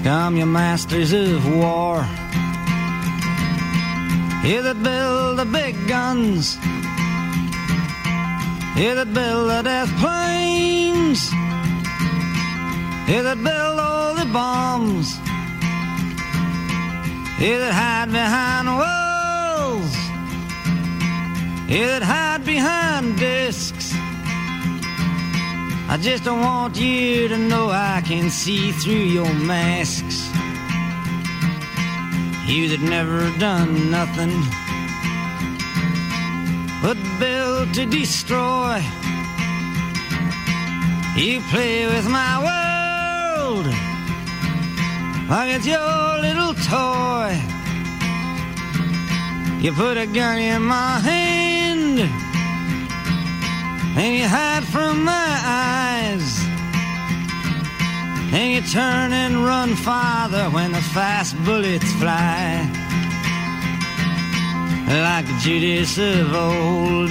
Come, you masters of war, you that build the big guns, you that build the death planes, you that build all the bombs, you that hide behind walls, you that hide behind discs. I just don't want you to know I can see through your masks. You that never done nothing but build to destroy. You play with my world like it's your little toy. You put a gun in my hand and you hide from my eyes, and you turn and run farther when the fast bullets fly. Like Judas of old,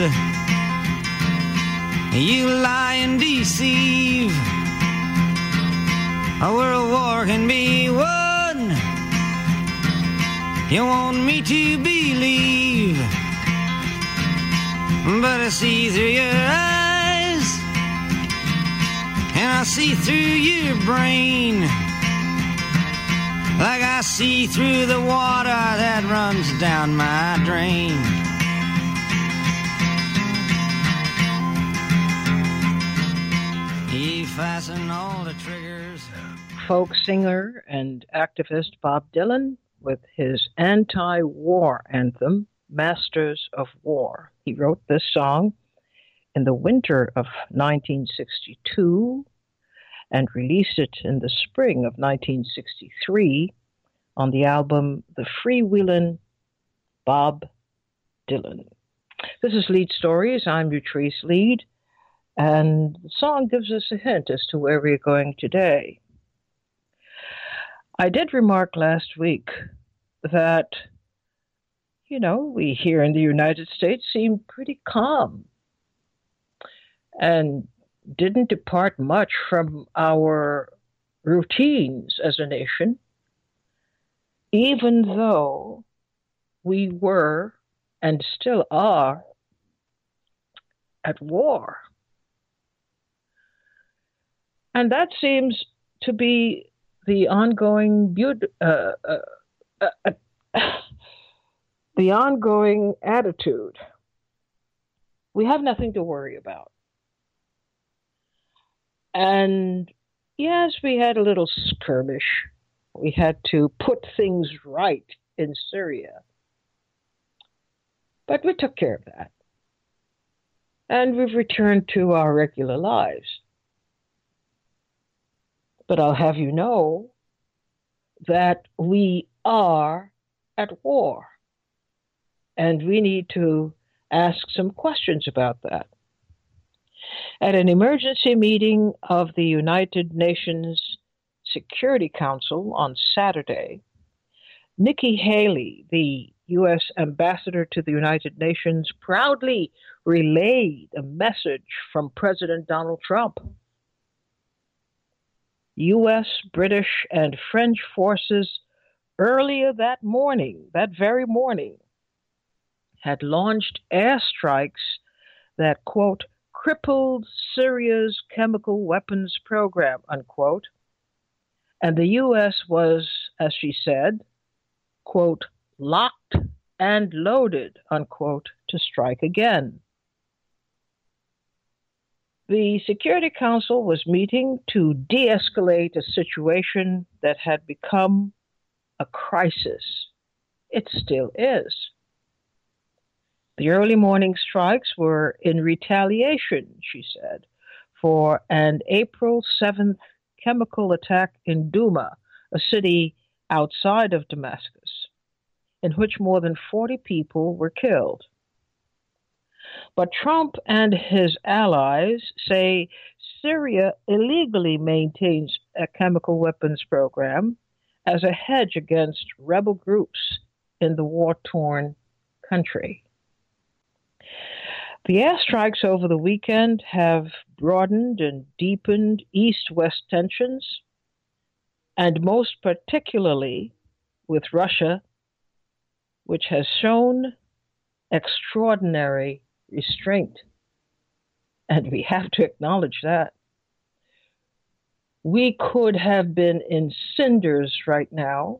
you lie and deceive. A world war can be won. You want me to believe, but I see through your eyes, and I see through your brain, like I see through the water that runs down my drain. You fasten all the triggers. Folk singer and activist Bob Dylan with his anti-war anthem, Masters of War. He wrote this song in the winter of 1962 and released it in the spring of 1963 on the album The Freewheelin' Bob Dylan. This is Lead Stories. I'm Utrice Lead, and the song gives us a hint as to where we're going today. I did remark last week that, we here in the United States seem pretty calm and didn't depart much from our routines as a nation, even though we were and still are at war. And that seems to be the ongoing the ongoing attitude. We have nothing to worry about. And yes, we had a little skirmish. We had to put things right in Syria. But we took care of that. And we've returned to our regular lives. But I'll have you know that we are at war. And we need to ask some questions about that. At an emergency meeting of the United Nations Security Council on Saturday, Nikki Haley, the U.S. ambassador to the United Nations, proudly relayed a message from President Donald Trump. U.S., British, and French forces earlier that very morning, had launched airstrikes that, quote, crippled Syria's chemical weapons program, unquote. And the U.S. was, as she said, quote, locked and loaded, unquote, to strike again. The Security Council was meeting to de-escalate a situation that had become a crisis. It still is. The early morning strikes were in retaliation, she said, for an April 7th chemical attack in Douma, a city outside of Damascus, in which more than 40 people were killed. But Trump and his allies say Syria illegally maintains a chemical weapons program as a hedge against rebel groups in the war-torn country. The airstrikes over the weekend have broadened and deepened east-west tensions. and most particularly with Russia, which has shown extraordinary restraint. And we have to acknowledge that. We could have been in cinders right now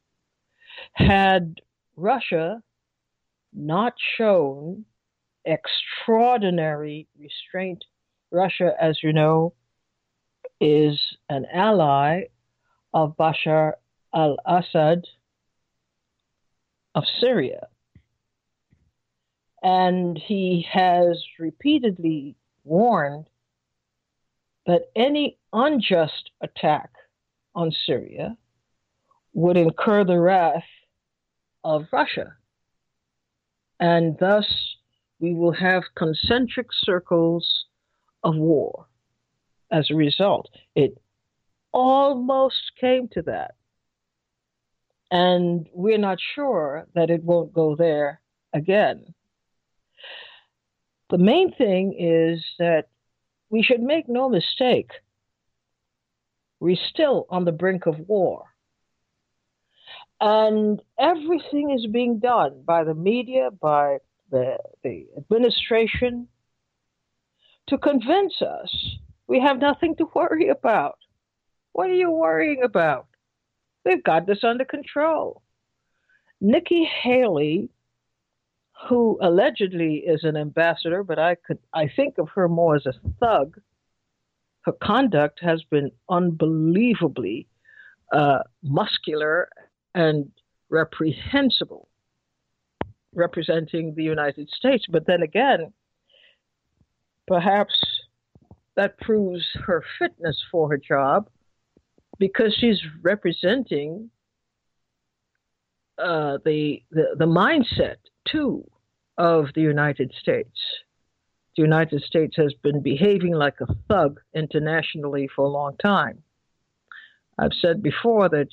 had Russia not shown extraordinary restraint. Russia, as you know, is an ally of Bashar al-Assad of Syria. And he has repeatedly warned that any unjust attack on Syria would incur the wrath of Russia. And thus, we will have concentric circles of war. As a result, it almost came to that. And we're not sure that it won't go there again. The main thing is that we should make no mistake. We're still on the brink of war. And everything is being done by the media, by the administration, to convince us we have nothing to worry about. What are you worrying about? We've got this under control. Nikki Haley, who allegedly is an ambassador, but I think of her more as a thug. Her conduct has been unbelievably muscular and reprehensible, representing the United States. But then again, perhaps that proves her fitness for her job, because she's representing the mindset too of the United States. The United States has been behaving like a thug internationally for a long time. I've said before that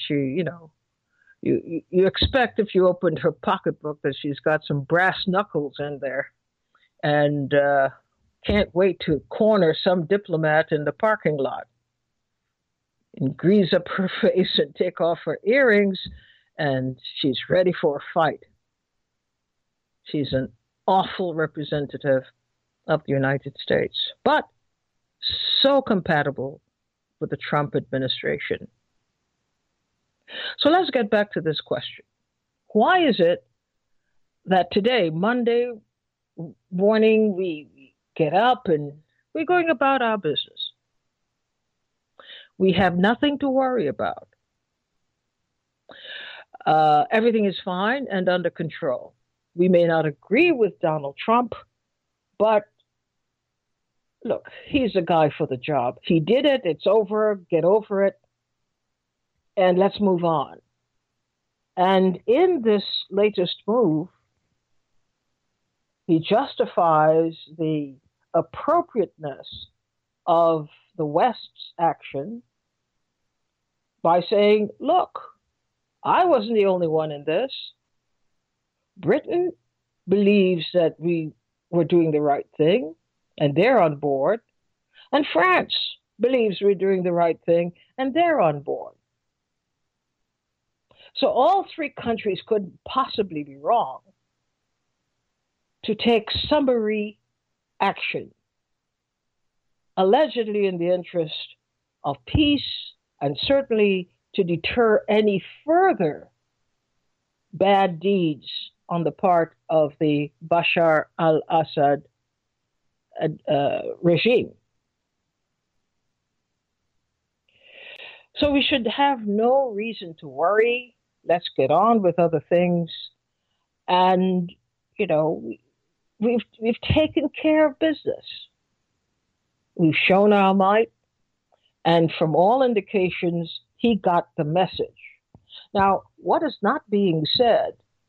you expect if you opened her pocketbook that she's got some brass knuckles in there, and can't wait to corner some diplomat in the parking lot and grease up her face and take off her earrings, and she's ready for a fight. She's an awful representative of the United States, but so compatible with the Trump administration. So let's get back to this question. Why is it that today, Monday morning, we get up and we're going about our business? We have nothing to worry about. Everything is fine and under control. We may not agree with Donald Trump, but look, he's a guy for the job. He did it. It's over. Get over it. And let's move on. And in this latest move, he justifies the appropriateness of the West's action by saying, look, I wasn't the only one in this. Britain believes that we were doing the right thing, and they're on board. And France believes we're doing the right thing, and they're on board. So all three countries couldn't possibly be wrong to take summary action, allegedly in the interest of peace and certainly to deter any further bad deeds on the part of the Bashar al-Assad regime. So we should have no reason to worry. Let's get on with other things. And, we've taken care of business. We've shown our might. And from all indications, he got the message. Now, what is not being said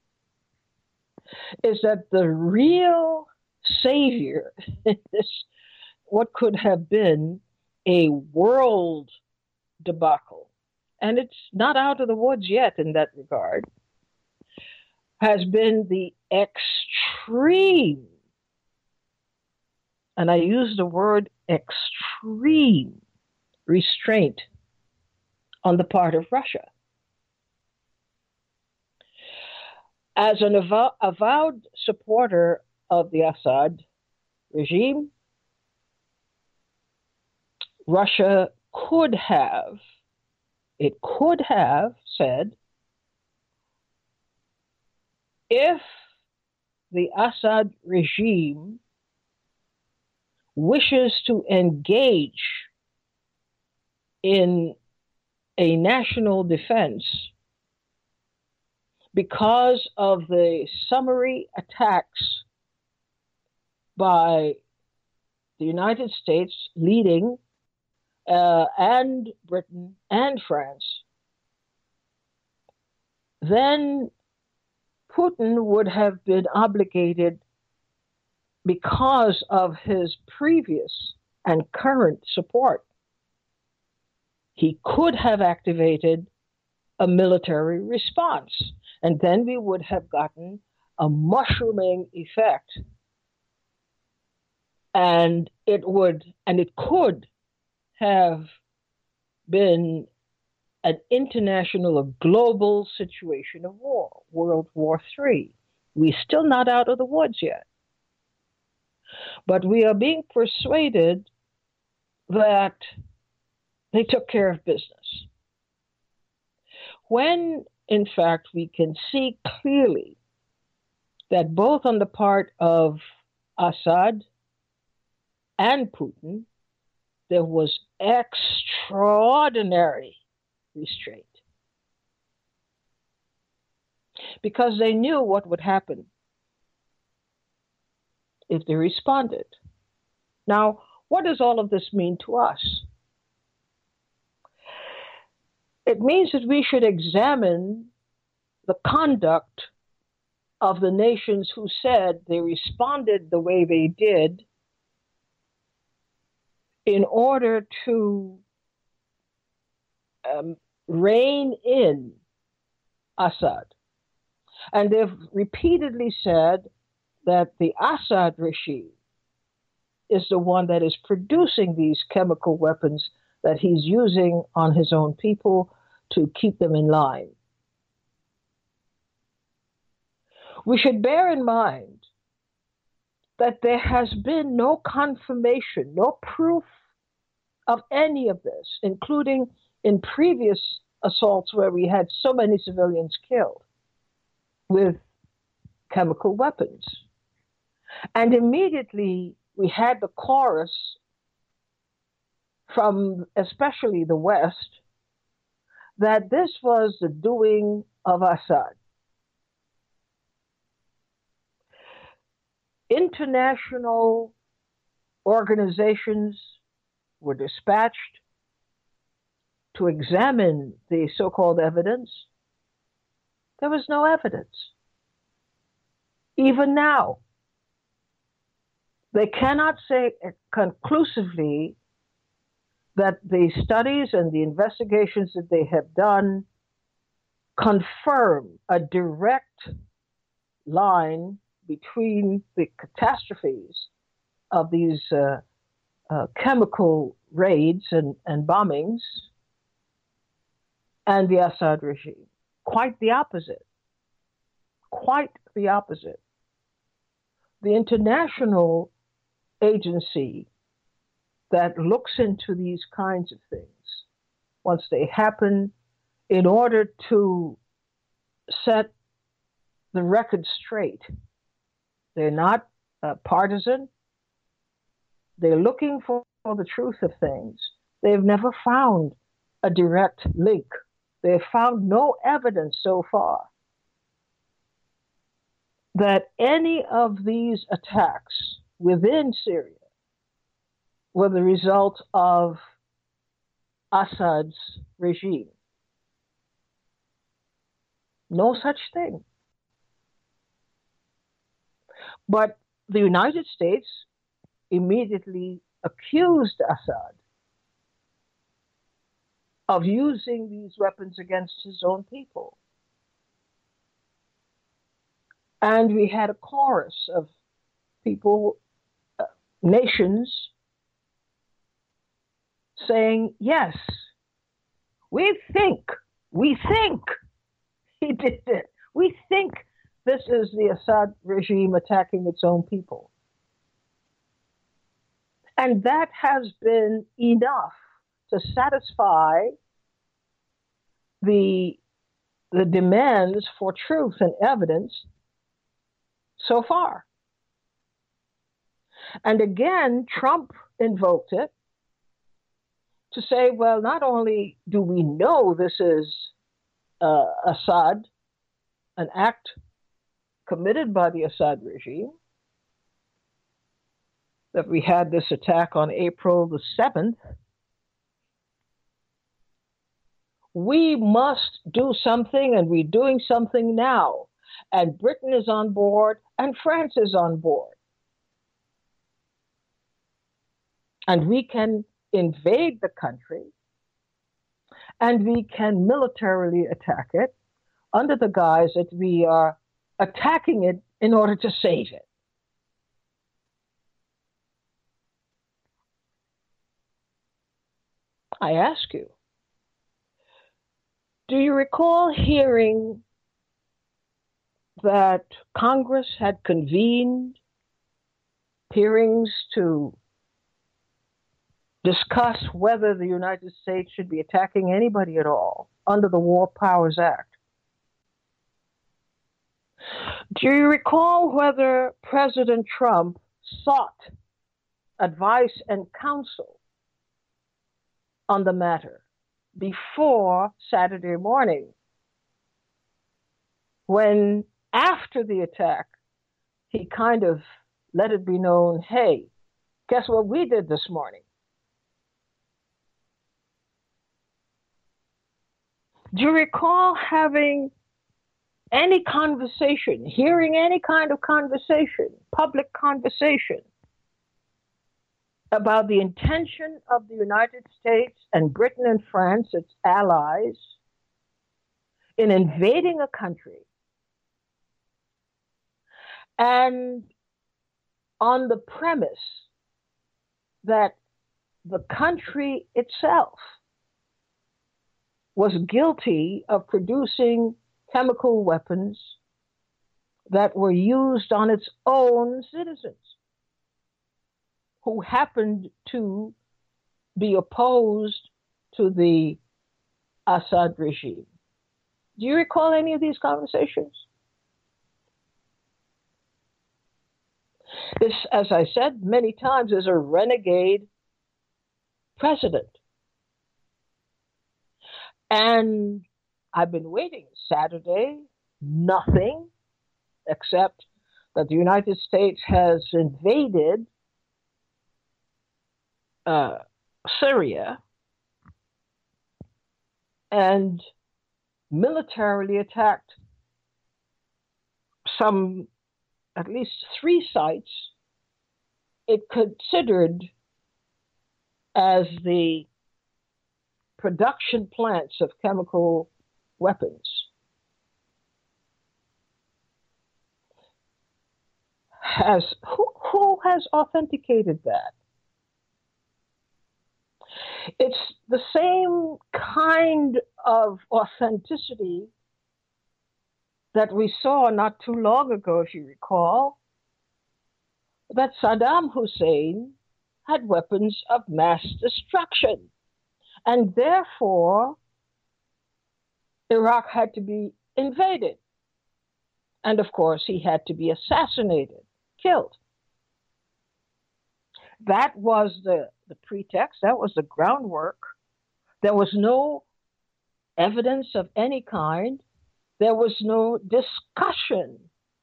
is that the real savior in this, what could have been a world debacle, and it's not out of the woods yet in that regard, has been the extreme, and I use the word extreme, restraint on the part of Russia. As an avowed supporter of the Assad regime, Russia could have said, if the Assad regime wishes to engage in a national defense because of the summary attacks by the United States leading and Britain and France, then Putin would have been obligated, because of his previous and current support, he could have activated a military response. And then we would have gotten a mushrooming effect. And it could have been an international, a global situation of war, World War III. We're still not out of the woods yet. But we are being persuaded that they took care of business. When, in fact, we can see clearly that both on the part of Assad and Putin, there was extraordinary restraint. Because they knew what would happen if they responded. Now, what does all of this mean to us? It means that we should examine the conduct of the nations who said they responded the way they did in order to rein in Assad. And they've repeatedly said that the Assad regime is the one that is producing these chemical weapons that he's using on his own people to keep them in line. We should bear in mind that there has been no confirmation, no proof of any of this, including in previous assaults where we had so many civilians killed with chemical weapons. And immediately we had the chorus from especially the West that this was the doing of Assad. International organizations were dispatched to examine the so-called evidence. There was no evidence. Even now, they cannot say conclusively that the studies and the investigations that they have done confirm a direct line between the catastrophes of these chemical raids and bombings and the Assad regime. Quite the opposite. Quite the opposite. The international agency that looks into these kinds of things, once they happen, in order to set the record straight. They're not partisan. They're looking for the truth of things. They've never found a direct link. They've found no evidence so far that any of these attacks within Syria were the result of Assad's regime. No such thing. But the United States immediately accused Assad of using these weapons against his own people. And we had a chorus of people, nations, saying, yes, we think he did it. We think this is the Assad regime attacking its own people. And that has been enough to satisfy the demands for truth and evidence so far. And again, Trump invoked it to say, well, not only do we know this is Assad, an act committed by the Assad regime, that we had this attack on April the 7th, we must do something, and we're doing something now. And Britain is on board, and France is on board. And we can invade the country, and we can militarily attack it under the guise that we are attacking it in order to save it. I ask you, do you recall hearing that Congress had convened hearings to discuss whether the United States should be attacking anybody at all under the War Powers Act? Do you recall whether President Trump sought advice and counsel on the matter before Saturday morning, when after the attack, he kind of let it be known, hey, guess what we did this morning? Do you recall having any conversation, hearing any kind of conversation, public conversation, about the intention of the United States and Britain and France, its allies, in invading a country, and on the premise that the country itself was guilty of producing chemical weapons that were used on its own citizens, who happened to be opposed to the Assad regime? Do you recall any of these conversations? This, as I said many times, is a renegade president. And I've been waiting. Saturday, nothing, except that the United States has invaded Syria and militarily attacked at least 3 sites it considered as the production plants of chemical weapons. Who has authenticated that? It's the same kind of authenticity that we saw not too long ago, if you recall, that Saddam Hussein had weapons of mass destruction. And therefore, Iraq had to be invaded. And of course, he had to be assassinated, killed. That was the pretext, that was the groundwork. There was no evidence of any kind. There was no discussion,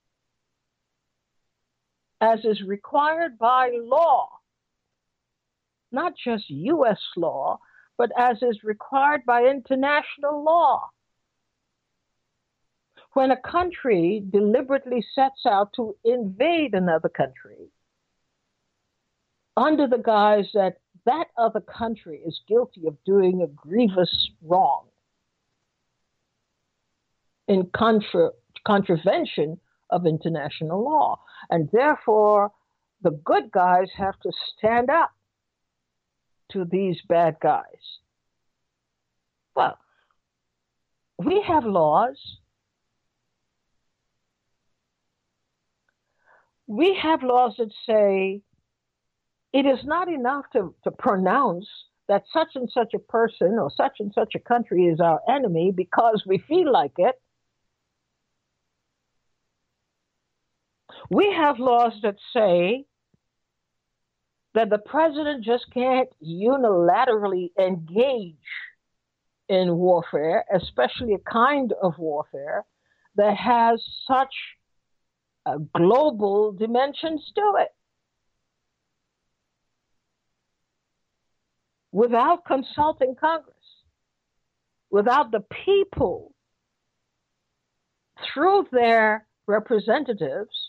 as is required by law, not just U.S. law, but as is required by international law. When a country deliberately sets out to invade another country under the guise that that other country is guilty of doing a grievous wrong in contravention of international law, and therefore the good guys have to stand up to these bad guys. Well, We have laws. We have laws that say it is not enough to pronounce that such and such a person or such and such a country is our enemy because we feel like it. We have laws that say that the president just can't unilaterally engage in warfare, especially a kind of warfare that has such global dimensions to it, without consulting Congress, without the people, through their representatives,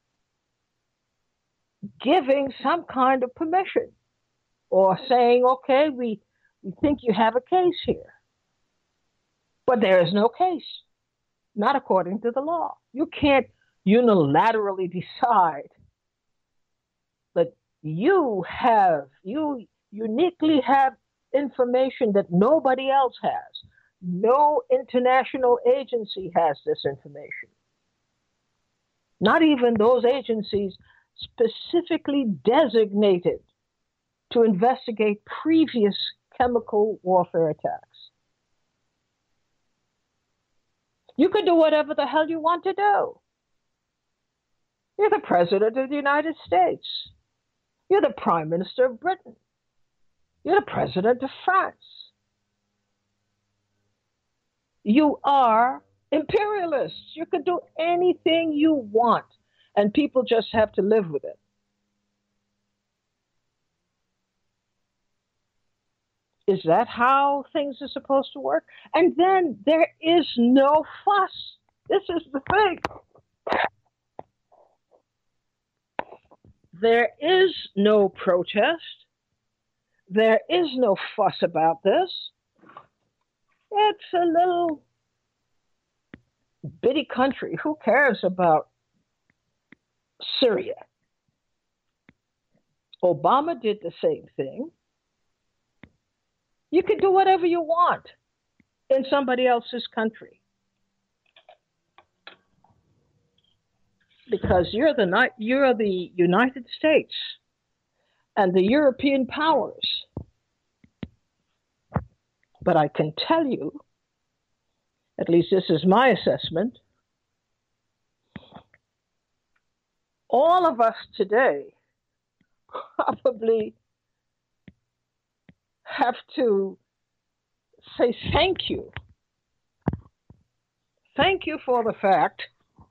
giving some kind of permission or saying, okay, we think you have a case here. But there is no case, not according to the law. You can't unilaterally decide that you uniquely have information that nobody else has. No international agency has this information. Not even those agencies specifically designated to investigate previous chemical warfare attacks. You can do whatever the hell you want to do. You're the President of the United States. You're the Prime Minister of Britain. You're the President of France. You are imperialists. You can do anything you want, and people just have to live with it. Is that how things are supposed to work? And then there is no fuss. This is the thing. There is no protest. There is no fuss about this. It's a little bitty country. Who cares about Syria? Obama did the same thing. You can do whatever you want in somebody else's country because you're the United States and the European powers. But I can tell you, at least this is my assessment, all of us today probably have to say thank you. Thank you for the fact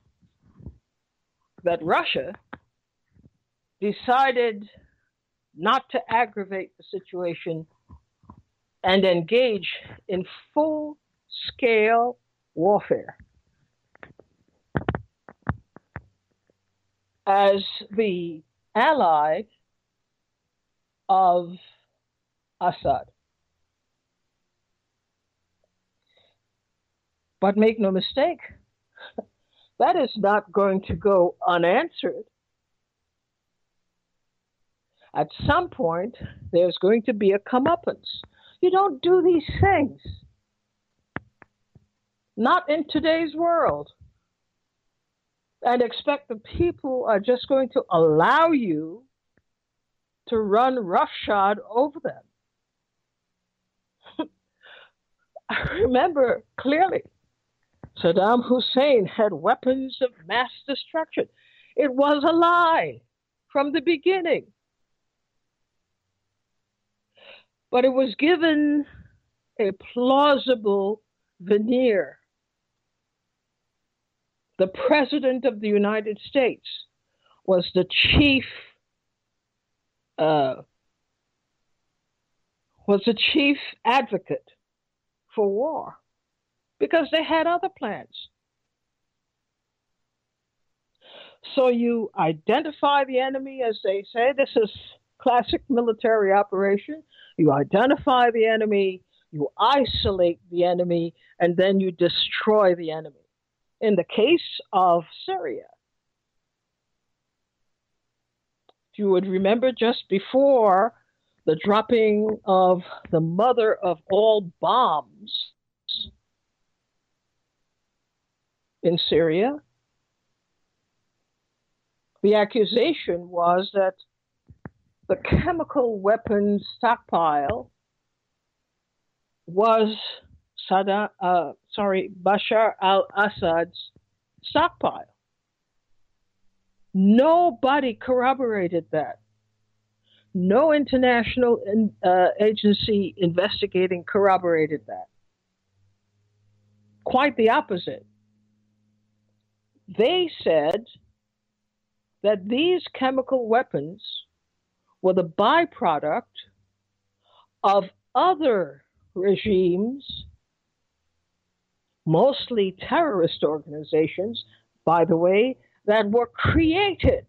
that Russia decided not to aggravate the situation and engage in full-scale warfare. As the ally of Assad. But make no mistake, that is not going to go unanswered. At some point, there's going to be a comeuppance. You don't do these things. Not in today's world. And expect the people are just going to allow you to run roughshod over them. I remember clearly, Saddam Hussein had weapons of mass destruction. It was a lie from the beginning. But it was given a plausible veneer. The President of the United States was the chief advocate for war because they had other plans. So you identify the enemy, as they say. This is classic military operation. You identify the enemy, you isolate the enemy, and then you destroy the enemy. In the case of Syria, if you would remember, just before the dropping of the mother of all bombs in Syria. The accusation was that the chemical weapons stockpile was Bashar al-Assad's stockpile. Nobody corroborated that. No international agency investigating corroborated that. Quite the opposite. They said that these chemical weapons were the byproduct of other regimes, mostly terrorist organizations, by the way, that were created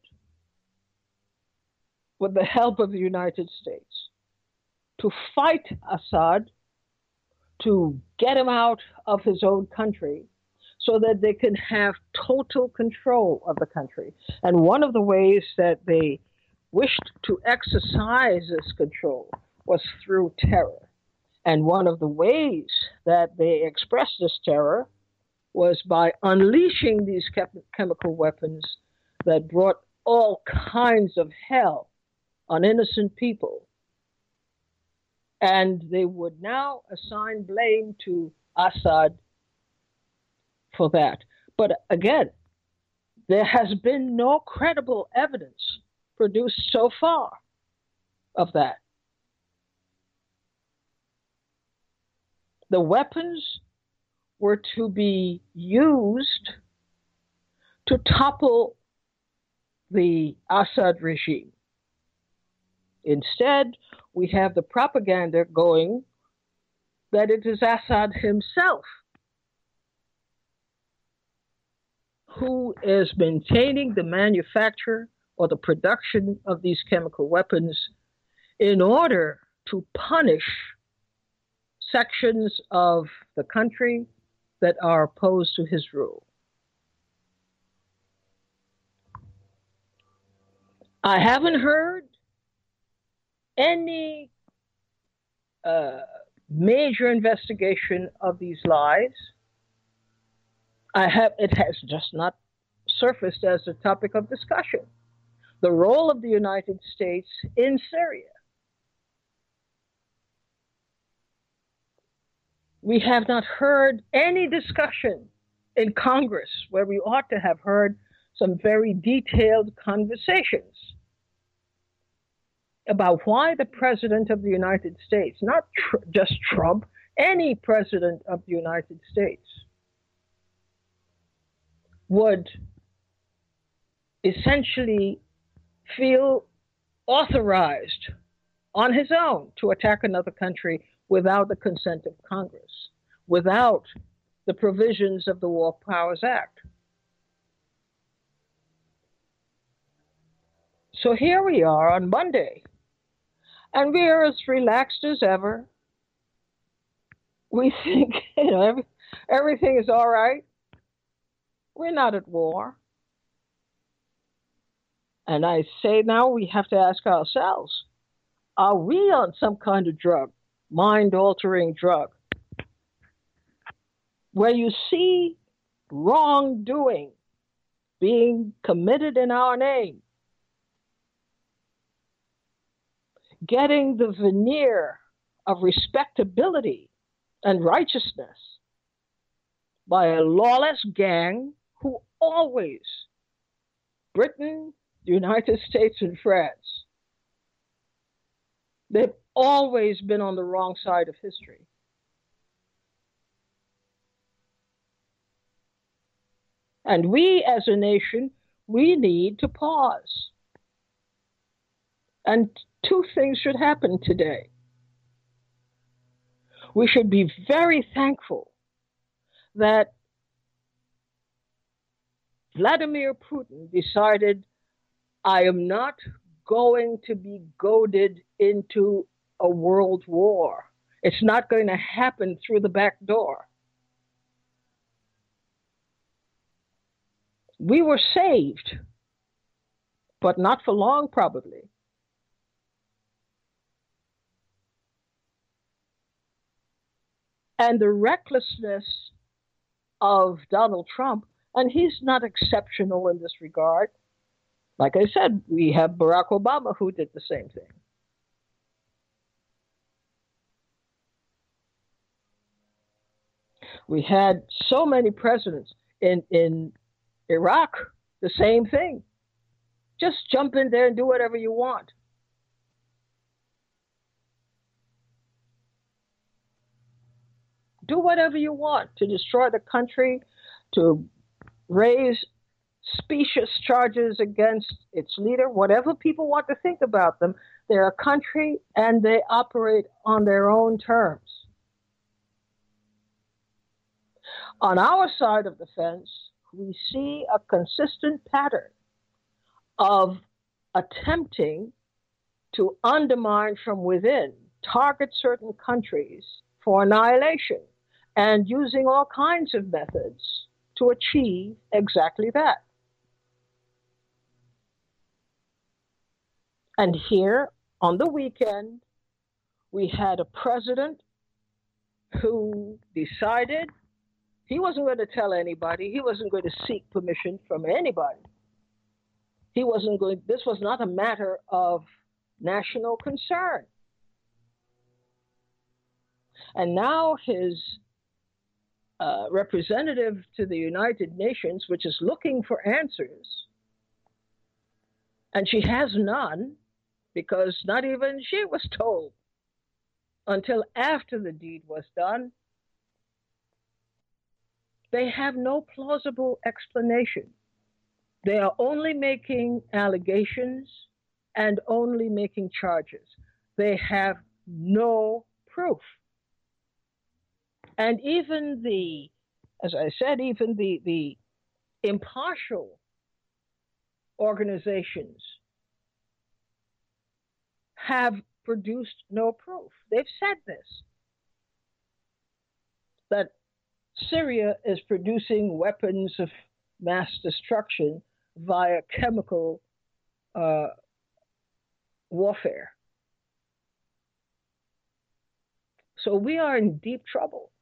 with the help of the United States to fight Assad, to get him out of his own country so that they can have total control of the country. And one of the ways that they wished to exercise this control was through terror. And one of the ways that they expressed this terror was by unleashing these chemical weapons that brought all kinds of hell on innocent people. And they would now assign blame to Assad for that. But again, there has been no credible evidence produced so far of that. The weapons were to be used to topple the Assad regime. Instead, we have the propaganda going that it is Assad himself who is maintaining the manufacture or the production of these chemical weapons in order to punish sections of the country that are opposed to his rule. I haven't heard any major investigation of these lies. It has just not surfaced as a topic of discussion. The role of the United States in Syria. We have not heard any discussion in Congress where we ought to have heard some very detailed conversations about why the President of the United States, not just Trump, any President of the United States, would essentially feel authorized on his own to attack another country without the consent of Congress, without the provisions of the War Powers Act. So here we are on Monday, and we are as relaxed as ever. We think, everything is all right. We're not at war. And I say now we have to ask ourselves, are we on some kind of drug, mind-altering drug, where you see wrongdoing being committed in our name, getting the veneer of respectability and righteousness by a lawless gang who always, Britain, the United States, and France, they've always been on the wrong side of history. And we as a nation, we need to pause. And two things should happen today. We should be very thankful that Vladimir Putin decided, I am not going to be goaded into a world war. It's not going to happen through the back door. We were saved, but not for long, probably. And the recklessness of Donald Trump And he's not exceptional in this regard. Like I said, we have Barack Obama who did the same thing. We had so many presidents in Iraq, the same thing. Just jump in there and do whatever you want. Do whatever you want to destroy the country, to raise specious charges against its leader, whatever people want to think about them. They're a country and they operate on their own terms. On our side of the fence, we see a consistent pattern of attempting to undermine from within, target certain countries for annihilation, and using all kinds of methods to achieve exactly that. And here on the weekend, we had a president who decided he wasn't going to tell anybody, he wasn't going to seek permission from anybody. This was not a matter of national concern. And now his representative to the United Nations, which is looking for answers, and she has none, because not even she was told until after the deed was done. They have no plausible explanation. They are only making allegations and only making charges. They have no proof. And even as I said, even the impartial organizations have produced no proof. They've said this, that Syria is producing weapons of mass destruction via chemical warfare. So we are in deep trouble.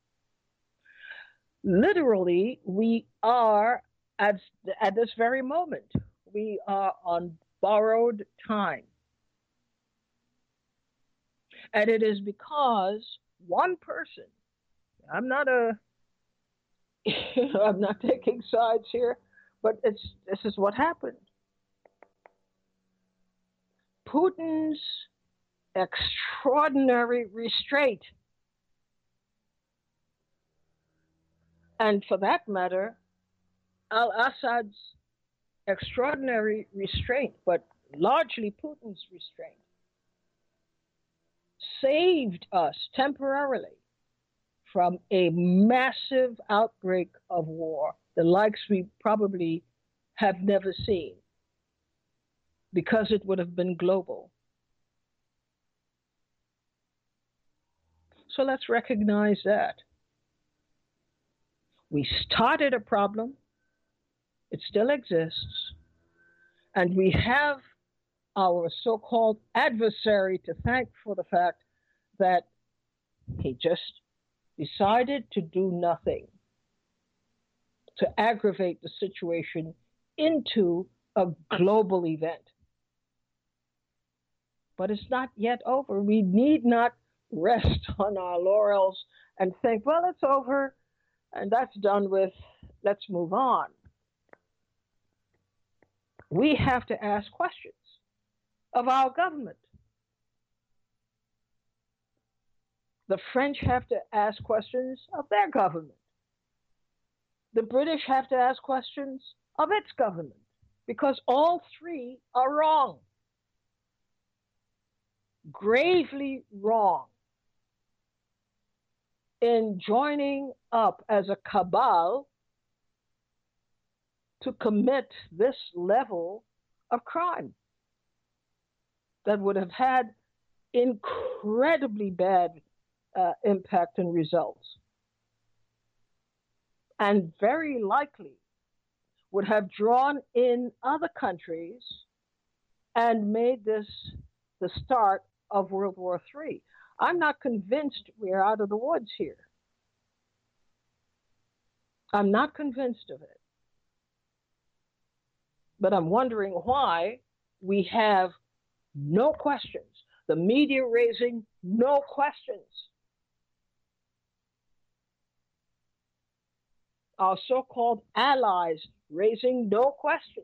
Literally, we are at this very moment, we are on borrowed time. And it is because one person, I'm not taking sides here, but this is what happened. Putin's extraordinary restraint, and for that matter, al-Assad's extraordinary restraint, but largely Putin's restraint, saved us temporarily from a massive outbreak of war, the likes we probably have never seen, because it would have been global. So let's recognize that. We started a problem, it still exists, and we have our so-called adversary to thank for the fact that he just decided to do nothing to aggravate the situation into a global event. But it's not yet over. We need not rest on our laurels and think, well, it's over and that's done with, let's move on. We have to ask questions of our government. The French have to ask questions of their government. The British have to ask questions of its government, because all three are wrong. Gravely wrong in joining up as a cabal to commit this level of crime that would have had incredibly bad impact and results, and very likely would have drawn in other countries and made this the start of World War III. I'm not convinced we're out of the woods here. I'm not convinced of it. But I'm wondering why we have no questions. The media raising no questions. Our so-called allies raising no questions.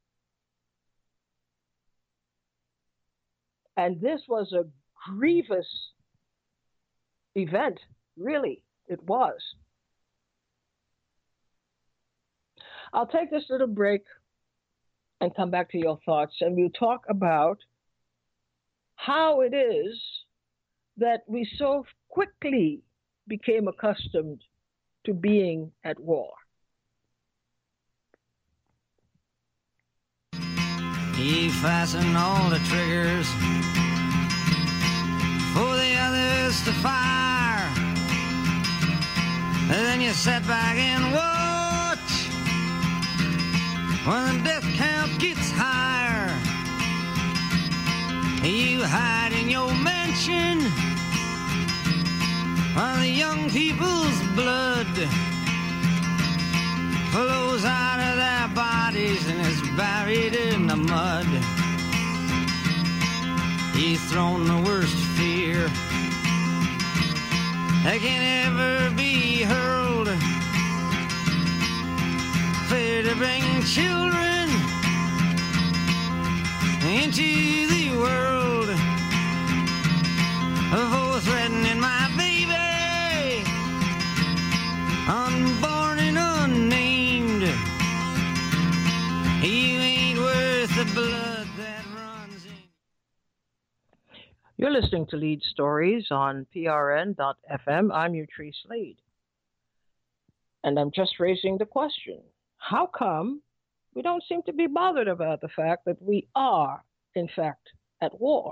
And this was a grievous event, really, it was. I'll take this little break and come back to your thoughts, and we'll talk about how it is that we so quickly became accustomed to being at war. He fastened all the triggers for the others to fire. And then you sat back and watch when the death count gets higher. You hide in your mansion while the young people's blood flows out of their bodies and is buried in the mud. He's thrown the worst fear that can ever be hurled. Fear to bring children into the world, for threatening my baby, unborn and unnamed. You ain't worth the blood that runs in. You're listening to Lead Stories on PRN.FM. I'm Utrice Lead. And I'm just raising the question, how come we don't seem to be bothered about the fact that we are, in fact, at war?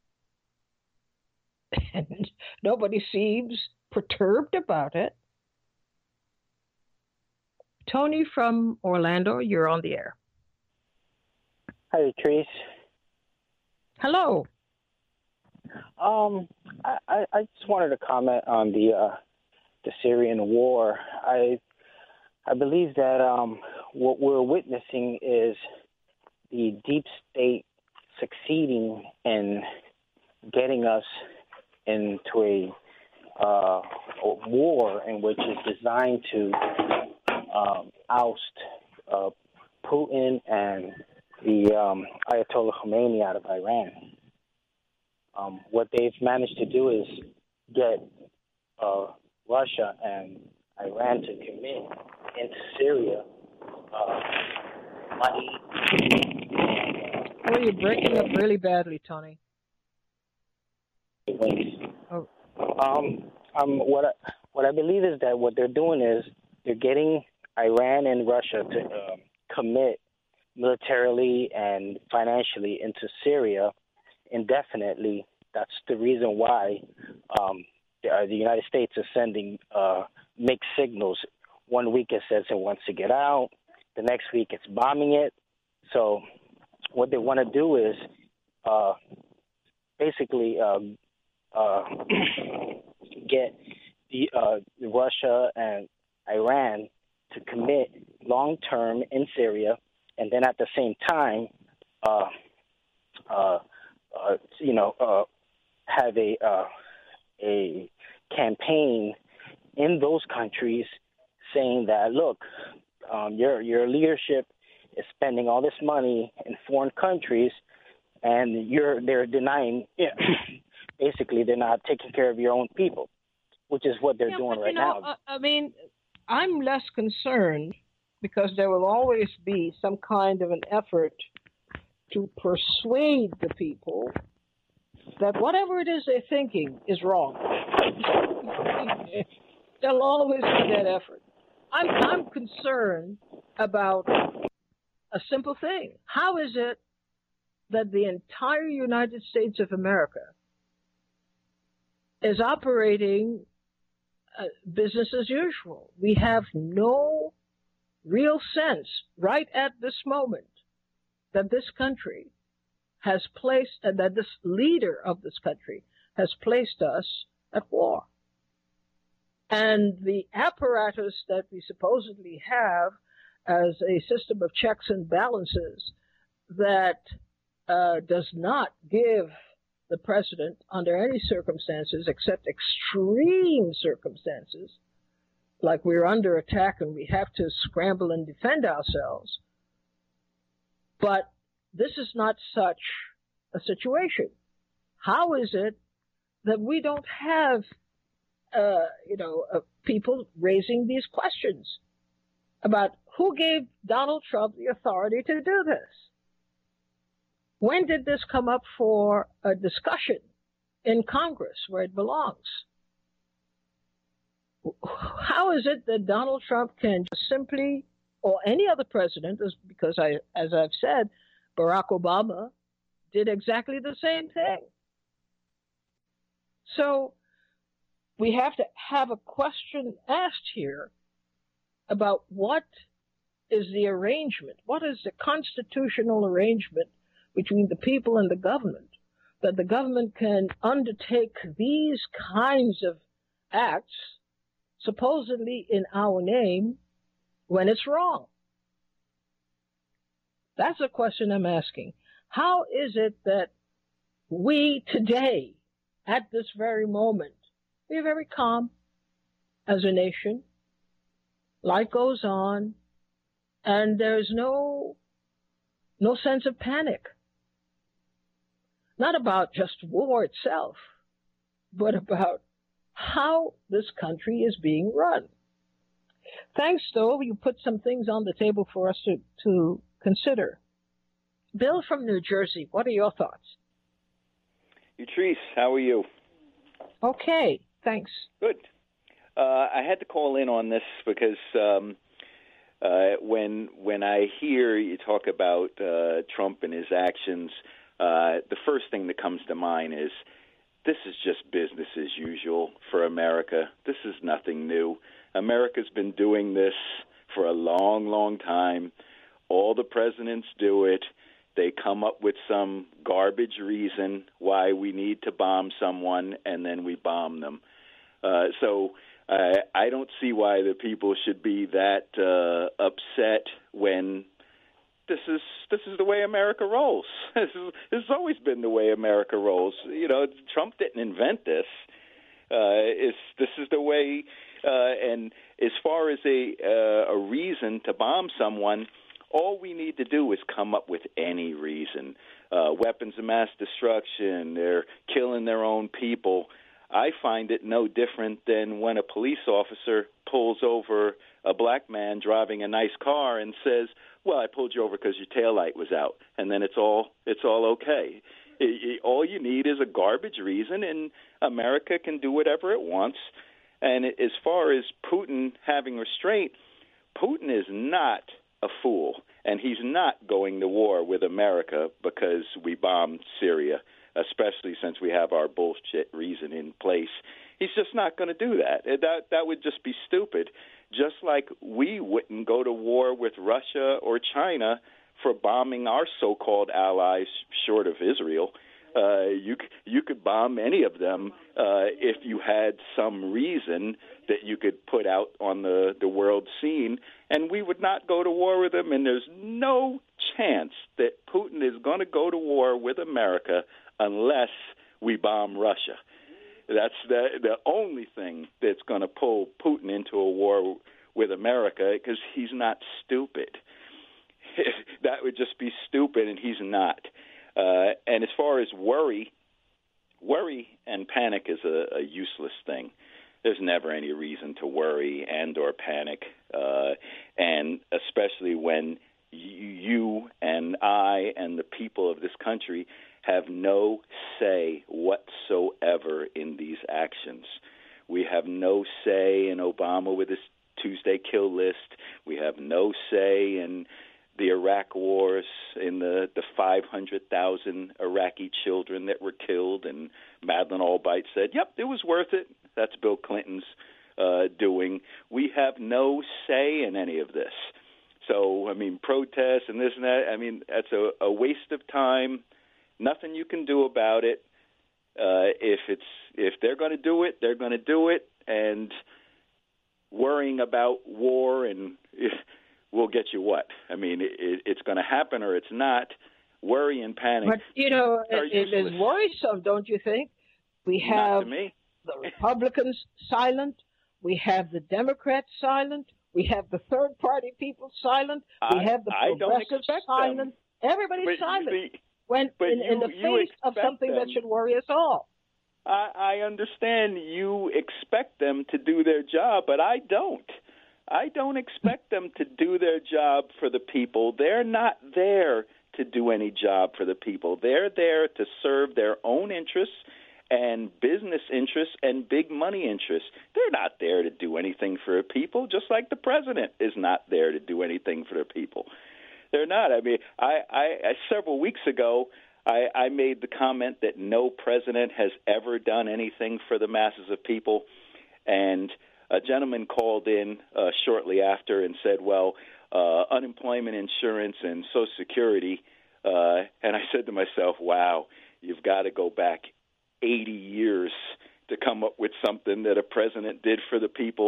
And nobody seems perturbed about it. Tony from Orlando, you're on the air. Hi, Trace. Hello. I just wanted to comment on the Syrian war. I believe that what we're witnessing is the deep state succeeding in getting us into a war in which is designed to oust Putin and the Ayatollah Khomeini out of Iran. What they've managed to do is get Russia and Iran to commit into Syria money. Oh, you're breaking up really badly, Tony. Oh. What I believe is that what they're doing is they're getting Iran and Russia to commit militarily and financially into Syria indefinitely. That's the reason why the United States is sending mixed signals. 1 week it says it wants to get out. The next week it's bombing it. So what they want to do is basically get the Russia and Iran to commit long-term in Syria, and then at the same time, have a campaign in those countries saying that, look, your leadership is spending all this money in foreign countries, and they're denying. Basically, they're not taking care of your own people, which is what they're doing right now. I mean, I'm less concerned because there will always be some kind of an effort to persuade the people that whatever it is they're thinking is wrong. There'll always be that effort. I'm concerned about a simple thing. How is it that the entire United States of America is operating business as usual? We have no real sense right at this moment that this country has placed, and that this leader of this country has placed us at war. And the apparatus that we supposedly have as a system of checks and balances that does not give the president, under any circumstances except extreme circumstances, like we're under attack and we have to scramble and defend ourselves. But this is not such a situation. How is it that we don't have, people raising these questions about who gave Donald Trump the authority to do this? When did this come up for a discussion in Congress where it belongs? How is it that Donald Trump can just simply, or any other president, because as I've said, Barack Obama did exactly the same thing. So we have to have a question asked here about what is the arrangement, what is the constitutional arrangement between the people and the government, that the government can undertake these kinds of acts, supposedly in our name, when it's wrong. That's a question I'm asking. How is it that we today, at this very moment, we're very calm as a nation, life goes on, and there's no sense of panic? Not about just war itself, but about how this country is being run. Thanks, though. You put some things on the table for us to consider. Bill from New Jersey, what are your thoughts? Utrice, how are you? Okay, thanks. Good. I had to call in on this because when I hear you talk about Trump and his actions, the first thing that comes to mind is this is just business as usual for America. This is nothing new. America's been doing this for a long, long time. All the presidents do it. They come up with some garbage reason why we need to bomb someone, and then we bomb them. So I don't see why the people should be that upset when this is the way America rolls. This has always been the way America rolls. You know, Trump didn't invent this. This is the way. And as far as a reason to bomb someone, all we need to do is come up with any reason. Weapons of mass destruction, they're killing their own people. I find it no different than when a police officer pulls over a black man driving a nice car and says, well, I pulled you over because your taillight was out, and then it's all okay. All you need is a garbage reason, and America can do whatever it wants. And as far as Putin having restraint, Putin is not a fool, and he's not going to war with America because we bombed Syria, especially since we have our bullshit reason in place. He's just not going to do that. That would just be stupid. Just like we wouldn't go to war with Russia or China for bombing our so-called allies short of Israel. You could bomb any of them if you had some reason that you could put out on the world scene, and we would not go to war with them, and there's no chance that Putin is going to go to war with America unless we bomb Russia. That's the only thing that's going to pull Putin into a war with America, because he's not stupid. That would just be stupid, and he's not. And as far as worry and panic is a useless thing. There's never any reason to worry and or panic, and especially when you and I and the people of this country have no say whatsoever in these actions. We have no say in Obama with his Tuesday kill list. We have no say in the Iraq wars, in the 500,000 Iraqi children that were killed. And Madeleine Albright said, yep, it was worth it. That's Bill Clinton's doing. We have no say in any of this. So, I mean, protests and this and that, I mean, that's a waste of time. Nothing you can do about it. If they're going to do it, they're going to do it. And worrying about war and we'll get you what? I mean, it's going to happen or it's not. Worry and panic. But, it is worrisome, don't you think? We have the Republicans silent. We have the Democrats silent. We have the third-party people silent. We have the progressives silent. Everybody's silent in the face of something that should worry us all. I understand you expect them to do their job, but I don't. I don't expect them to do their job for the people. They're not there to do any job for the people. They're there to serve their own interests and business interests and big money interests. They're not there to do anything for the people, just like the president is not there to do anything for the people. They're not. I mean, I several weeks ago, I made the comment that no president has ever done anything for the masses of people, and a gentleman called in shortly after and said, well, unemployment insurance and Social Security, and I said to myself, wow, you've got to go back 80 years to come up with something that a president did for the people.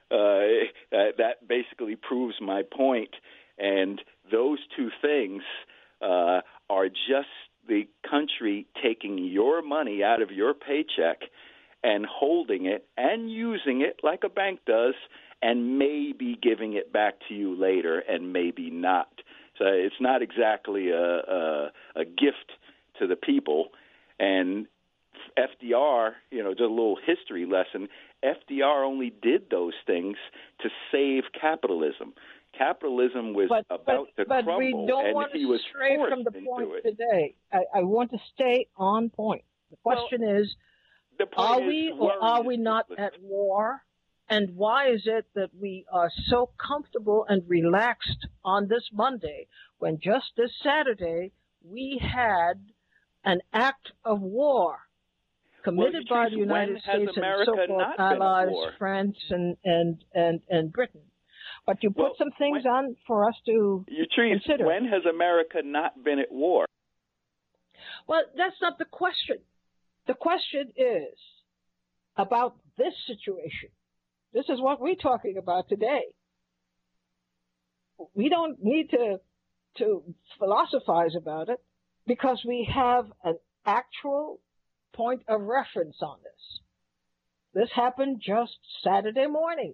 That basically proves my point. And those two things are just the country taking your money out of your paycheck and holding it and using it like a bank does and maybe giving it back to you later and maybe not. So it's not exactly a gift to the people. And FDR, just a little history lesson, FDR only did those things to save capitalism. Capitalism was about to crumble, but we don't want to stray from the point today. I want to stay on point. The question is, are we or are we not at war? And why is it that we are so comfortable and relaxed on this Monday when just this Saturday we had an act of war committed by the United States and so-called allies, France and Britain? But you put some things on for us to consider. When has America not been at war? Well, that's not the question. The question is about this situation. This is what we're talking about today. We don't need to philosophize about it because we have an actual point of reference on this. This happened just Saturday morning.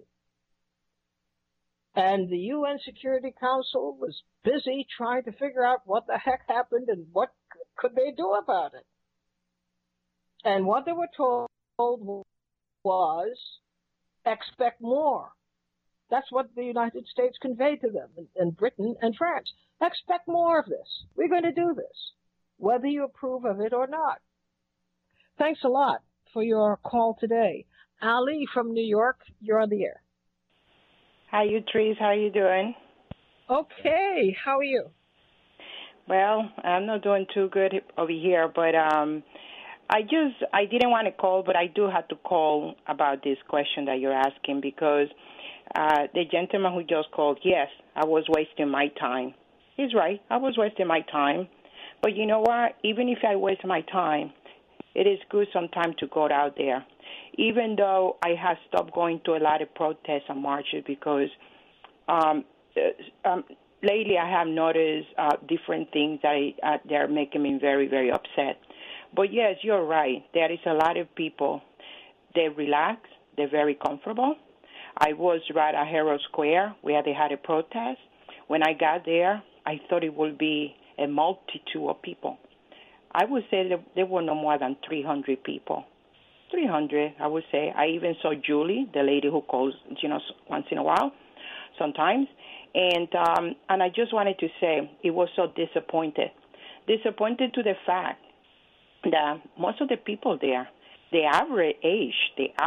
And the UN Security Council was busy trying to figure out what the heck happened and what could they do about it. And what they were told was, expect more. That's what the United States conveyed to them, and Britain and France. Expect more of this. We're going to do this, whether you approve of it or not. Thanks a lot for your call today. Ali from New York, you're on the air. Hi, you, Trees. How are you doing? Okay. How are you? Well, I'm not doing too good over here, but I didn't want to call, but I do have to call about this question that you're asking because the gentleman who just called, yes, I was wasting my time. He's right. I was wasting my time. But you know what? Even if I waste my time, it is good sometimes to go out there. Even though I have stopped going to a lot of protests and marches because lately I have noticed different things that they're making me very, very upset. But, yes, you're right. There is a lot of people, they relax, they're very comfortable. I was right at Herald Square where they had a protest. When I got there, I thought it would be a multitude of people. I would say that there were no more than 300 people. 300, I would say. I even saw Julie, the lady who calls, once in a while, sometimes. And I just wanted to say it was so disappointed to the fact that most of the people there, the average age,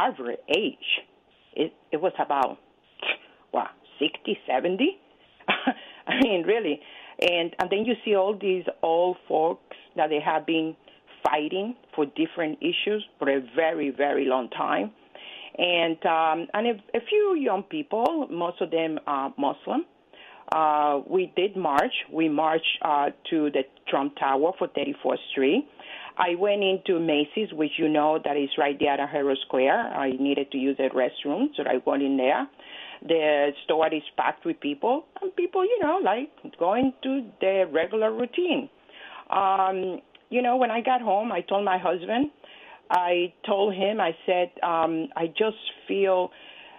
it was about, 60, 70? I mean, really. And then you see all these old folks that they have been fighting for different issues for a very, very long time. And a few young people, most of them are Muslim. We did march. We marched to the Trump Tower for 34th Street. I went into Macy's, which that is right there at Herald Square. I needed to use the restroom, so I went in there. The store is packed with people, and people, like going to their regular routine. When I got home, I told my husband, I said, I just feel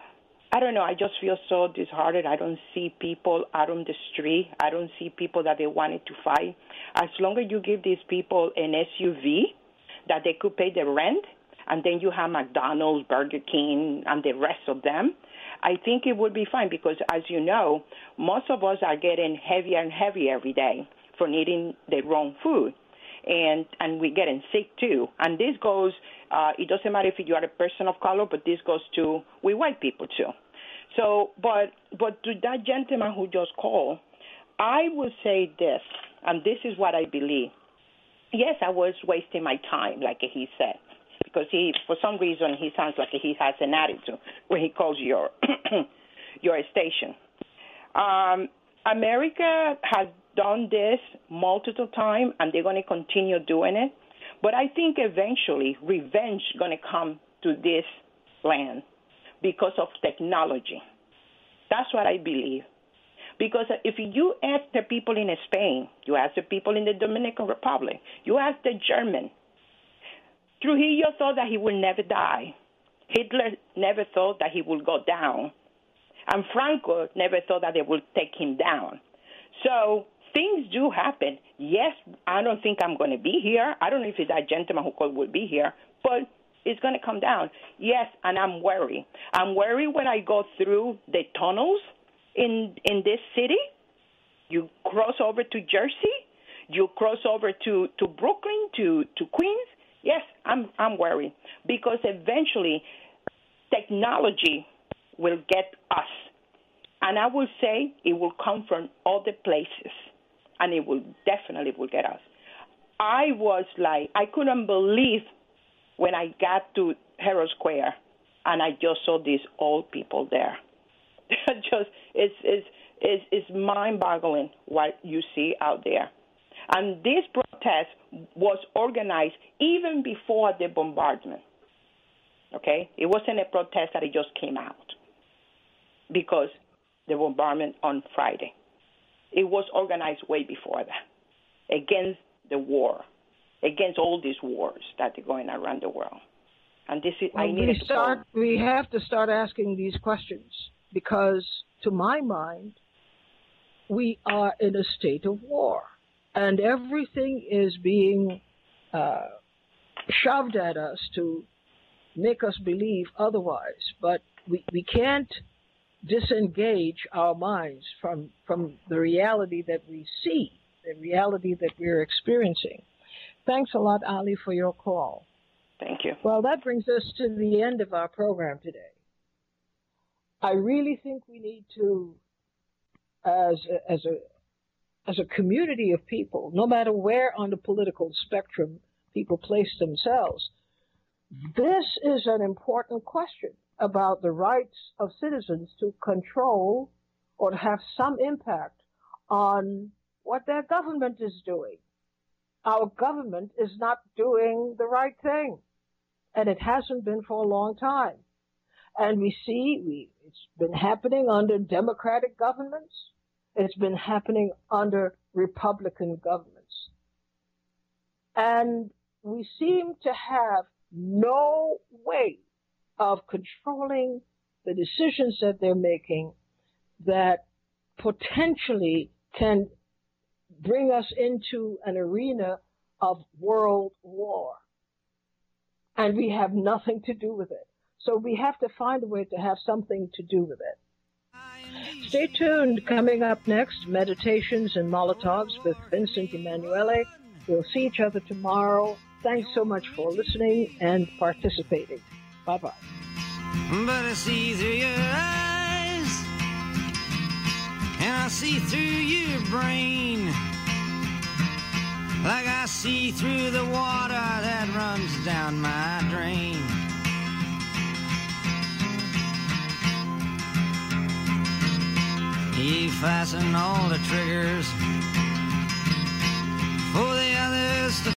so disheartened. I don't see people out on the street. I don't see people that they wanted to fight. As long as you give these people an SUV that they could pay the rent, and then you have McDonald's, Burger King, and the rest of them, I think it would be fine because, as you know, most of us are getting heavier and heavier every day for eating the wrong food. And we're getting sick, too. And this goes, it doesn't matter if you are a person of color, but this goes to we white people, too. So, but to that gentleman who just called, I would say this, and this is what I believe. Yes, I was wasting my time, like he said, because for some reason, he sounds like he has an attitude when he calls your station. America has done this multiple times, and they're going to continue doing it. But I think eventually revenge is going to come to this land because of technology. That's what I believe. Because if you ask the people in Spain, you ask the people in the Dominican Republic, you ask the German, Trujillo thought that he would never die. Hitler never thought that he would go down. And Franco never thought that they would take him down. So things do happen. Yes, I don't think I'm going to be here. I don't know if that gentleman who called will be here, but it's going to come down. Yes, and I'm worried. I'm worried when I go through the tunnels in this city. You cross over to Jersey. You cross over to Brooklyn, to Queens. Yes, I'm worried because eventually technology will get us. And I will say it will come from other places, and it will definitely get us. I was like, I couldn't believe when I got to Herald Square, and I just saw these old people there. It's mind-boggling what you see out there. And this protest was organized even before the bombardment. Okay? It wasn't a protest that it just came out because the bombardment on Friday. It was organized way before that, against the war, against all these wars that are going around the world. And this is we have to start asking these questions because, to my mind, we are in a state of war. And everything is being shoved at us to make us believe otherwise. But we can't disengage our minds from the reality that we see, the reality that we're experiencing. Thanks a lot, Ali, for your call. Thank you. Well, that brings us to the end of our program today. I really think we need to, as a community of people, no matter where on the political spectrum people place themselves, this is an important question about the rights of citizens to control or to have some impact on what their government is doing. Our government is not doing the right thing, and it hasn't been for a long time. And we see it's been happening under Democratic governments. It's been happening under Republican governments. And we seem to have no way of controlling the decisions that they're making that potentially can bring us into an arena of world war. And we have nothing to do with it. So we have to find a way to have something to do with it. Stay tuned. Coming up next, Meditations and Molotovs with Vincent Emanuele. We'll see each other tomorrow. Thanks so much for listening and participating. Bye-bye. But I see through your eyes, and I see through your brain, like I see through the water that runs down my drain. You fasten all the triggers for the others to